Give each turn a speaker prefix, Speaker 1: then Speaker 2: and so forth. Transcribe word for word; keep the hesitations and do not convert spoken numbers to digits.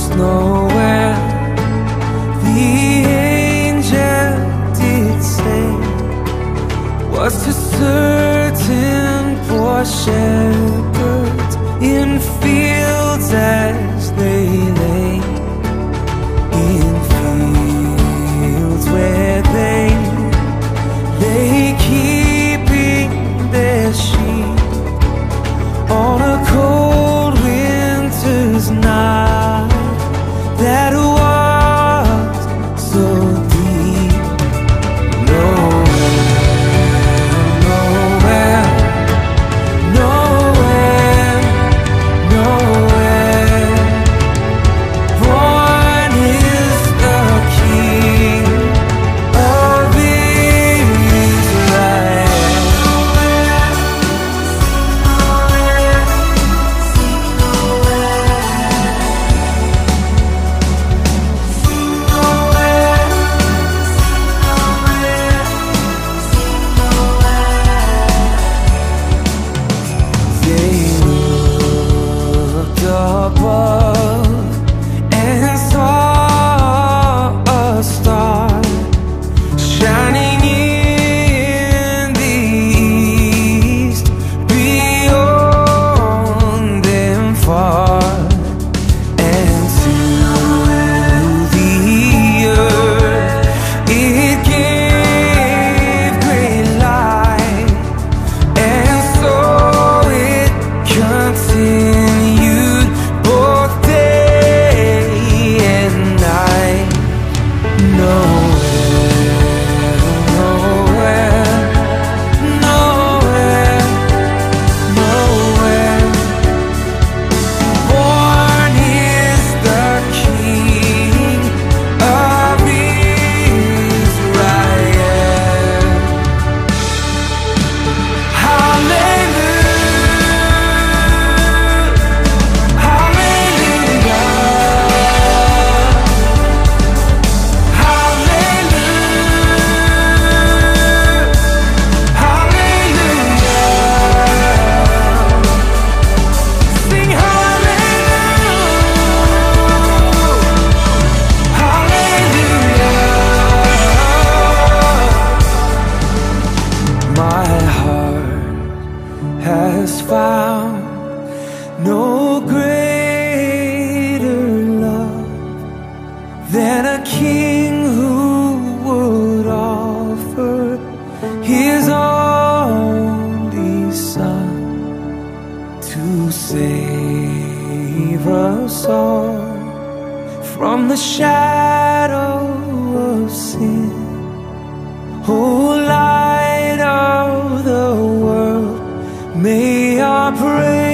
Speaker 1: nowhere. The angel did say was to certain poor shepherds in fields as they lay, in fields where they lay keeping their sheep on a cold winter's night that was so deep. Nowhere, nowhere, nowhere, nowhere. Born is the King of Israel. They looked above and saw a star shining in the east, beyond them far, and to the earth it gave great light, and so it continued both day and night. Nowhere, nowhere, nowhere, nowhere. Born is the King of Israel. Hallelujah, hallelujah, hallelujah, hallelujah. Sing hallelujah, hallelujah. My heart has found no greater love than a king who would offer his only son to save us all from the shadow of sin. Oh, light of the world, may our praise